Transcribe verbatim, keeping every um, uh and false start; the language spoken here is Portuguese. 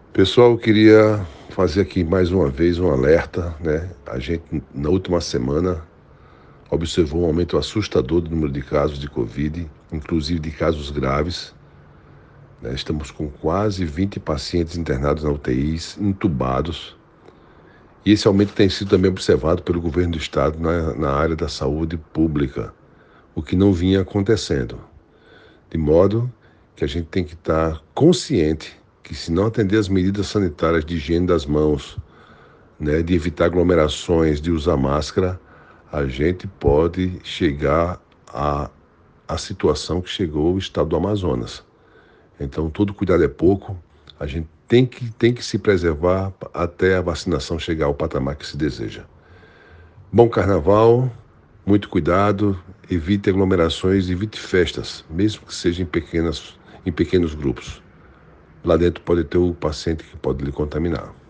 Pessoal, eu queria fazer aqui mais uma vez um alerta, né? A gente, na última semana, observou um aumento assustador do número de casos de Covid, inclusive de casos graves, né? Estamos com quase vinte pacientes internados na U T Is, entubados, e esse aumento tem sido também observado pelo governo do estado na, na área da saúde pública, o que não vinha acontecendo. De modo que a gente tem que estar consciente que, se não atender as medidas sanitárias de higiene das mãos, né, de evitar aglomerações, de usar máscara, a gente pode chegar à, à situação que chegou o estado do Amazonas. Então, todo cuidado é pouco, a gente tem que, tem que se preservar até a vacinação chegar ao patamar que se deseja. Bom carnaval, muito cuidado, evite aglomerações, evite festas, mesmo que sejam em, pequenas, em pequenos grupos. Lá dentro pode ter o paciente que pode lhe contaminar.